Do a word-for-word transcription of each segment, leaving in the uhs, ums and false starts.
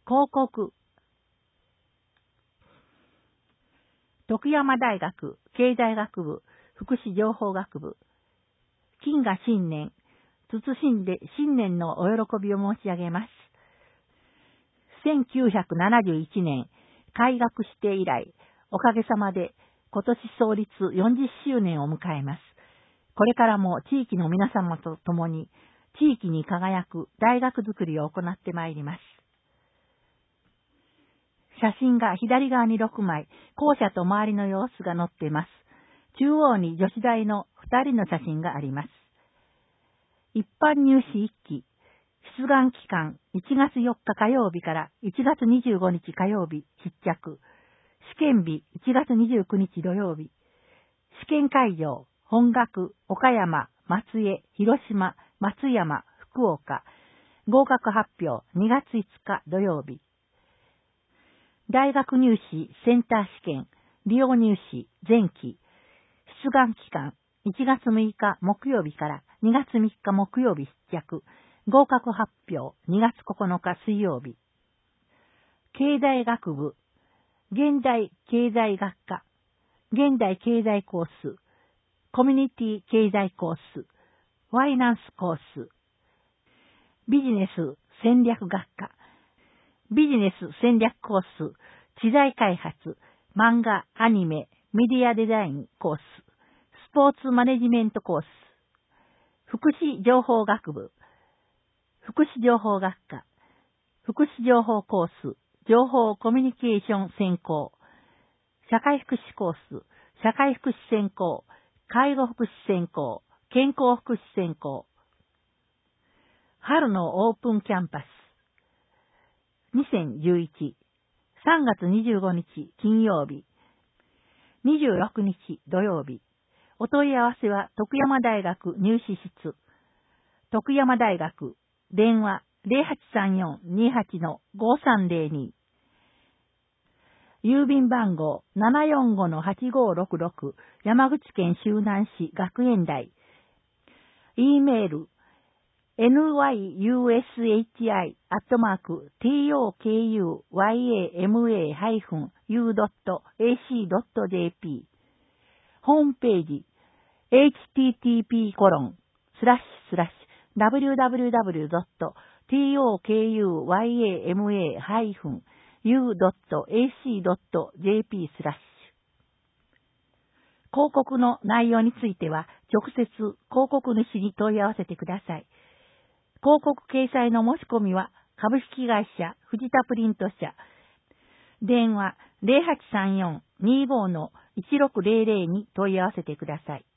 広告。徳山大学経済学部福祉情報学部。金河新年、謹んで新年のお喜びを申し上げます。せんきゅうひゃくななじゅういちねん開学して以来、おかげさまで今年創立よんじゅっしゅうねんを迎えます。これからも地域の皆様と共に地域に輝く大学づくりを行ってまいります。写真が左側にろくまい、校舎と周りの様子が載っています。中央に女子大のふたりの写真があります。一般入試いっき、出願期間いちがつよっか火曜日からいちがつにじゅうごにち火曜日必着。試験日いちがつにじゅうくにち土曜日。試験会場、本学、岡山、松江、広島、松山、福岡。合格発表にがついつか土曜日。大学入試センター試験、利用入試前期。出願期間いちがつむいか木曜日からにがつみっか木曜日必着。合格発表にがつここのか水曜日。経済学部、現代経済学科、現代経済コース、コミュニティ経済コース、ファイナンスコース、ビジネス戦略学科、ビジネス戦略コース、知財開発、漫画、アニメ、メディアデザインコース、スポーツマネジメントコース、福祉情報学部、福祉情報学科、福祉情報コース、情報コミュニケーション専攻、社会福祉コース、社会福祉専攻、介護福祉専攻、健康福祉専攻。春のオープンキャンパス。にせんじゅういち、さんがつにじゅうごにち金曜日、にじゅうろくにち土曜日。お問い合わせは徳山大学入試室。徳山大学、電話 ゼロはちさんよん にはち のごさんゼロに。郵便番号 ななよんご のはちごろくろく 山口県周南市学園大。E メール エヌワイユーエスエイチアイ アットマーク トクヤマ ユードットエーシードットジェーピー。ホームページ エイチティーティーピーコロンスラッシュスラッシュダブリューダブリューダブリュードットトクヤマ ユードットエーシードットジェーピー スラッシュ。広告の内容については直接広告主に問い合わせてください。広告掲載の申し込みは株式会社藤田プリント社。電話 ゼロはちさんよん にご のいちろくゼロゼロ に問い合わせてください。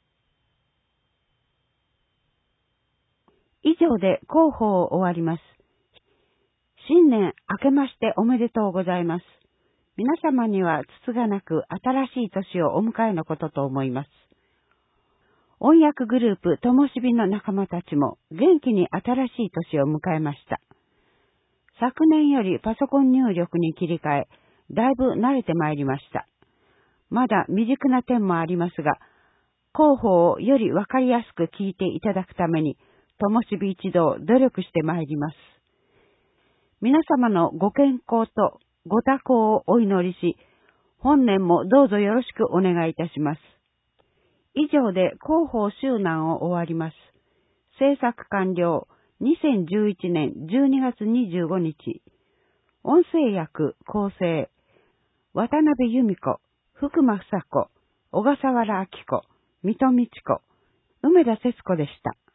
以上で広報を終わります。新年明けましておめでとうございます。皆様にはつつがなく新しい年をお迎えのことと思います。音楽グループともしびの仲間たちも元気に新しい年を迎えました。昨年よりパソコン入力に切り替え、だいぶ慣れてまいりました。まだ未熟な点もありますが、広報をよりわかりやすく聞いていただくために、ともしび一同努力してまいります。皆様のご健康とご多幸をお祈りし、本年もどうぞよろしくお願いいたします。以上で広報周南を終わります。制作完了にせんじゅういちねんじゅうにがつにじゅうごにち。音声訳構成渡辺由美子、福間房子、小笠原明子、水戸美智子、梅田節子でした。